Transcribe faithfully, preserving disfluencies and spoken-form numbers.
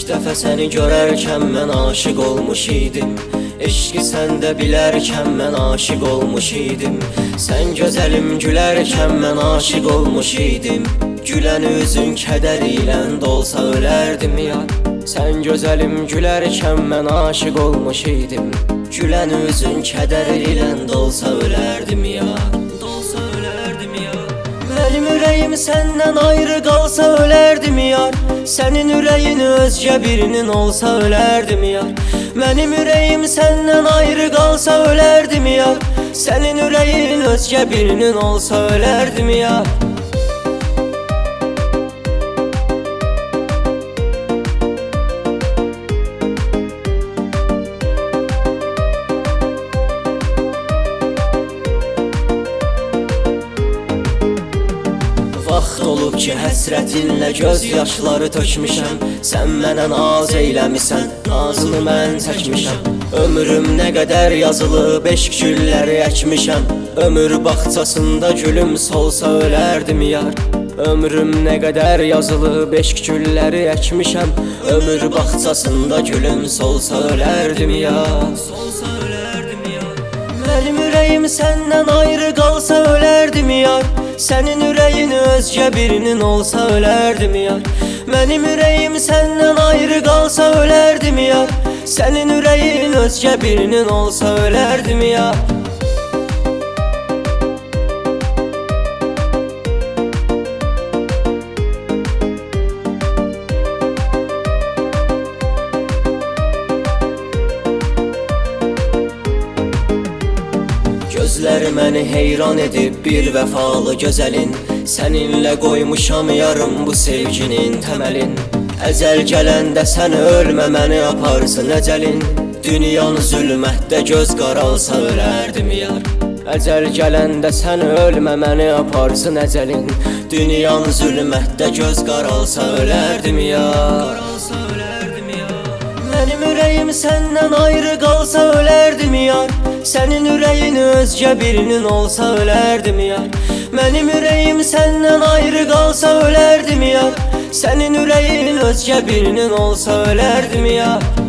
dəfə səni görərkən mən aşiq olmuş idim. Eşqi səndə bilərkən mən aşiq olmuş idim. Sən gözəlim gülərkən mən aşiq olmuş idim. Gülən üzün kədər ilə dolsa ölərdim yar. Sən gözəlim gülərkən mən aşiq olmuş idim. Gülən üzün kədər ilə dolsa ölərdim yar. Dolsa ölərdim yar. Mənim ürəyim səndən ayrı qalsa ölərdim yar. Sənin ürəyin özgə birinin olsa ölərdim yar. Mənim ürəyim səndən ayrı qalsa ölərdim yar. Sənin ürəyin özgə birinin olsa ölərdim yar. Vaxt olub ki, həsrətinlə göz yaşları tökmüşəm. Sən mənə naz eyləmisən, nazını mən çəkmişəm. Ömrüm nə qədər yazılıb, eşq gülləri əkmişəm. Ömür bağçasında gülüm solsa ölərdim yar. Ömrüm nə qədər yazılıb, eşq gülləri əkmişəm. Ömür bağçasında gülüm solsa ölərdim yar. Solsa ölərdim yar. Mənim ürəyim səndən ayrı qalsa ölərdim yar. Sənin ürəyin özgə birinin olsa ölərdim yar. Mənim ürəyim səndən ayrı qalsa ölərdim yar. Sənin ürəyin özgə birinin olsa ölərdim yar. Gözləri məni heyran edib bir vəfalı gözəlin. Səninlə qoymuşam yarım bu sevginin təməlin. Əzəl gələndə sən ölmə məni aparsın əcəlin. Dünyan zülmətdə göz qaralsa ölərdim yar. Əcəl gələndə sən ölmə məni aparsın əcəlin. Dünyan zülmətdə göz qaralsa ölərdim yar. Mənim ürəyim səndən ayrı qalsa ölərdim yar. Sənin ürəyin özgə birinin olsa ölərdim yar. Mənim ürəyim səndən ayrı qalsa ölərdim yar. Sənin ürəyin özgə birinin olsa ölərdim yar.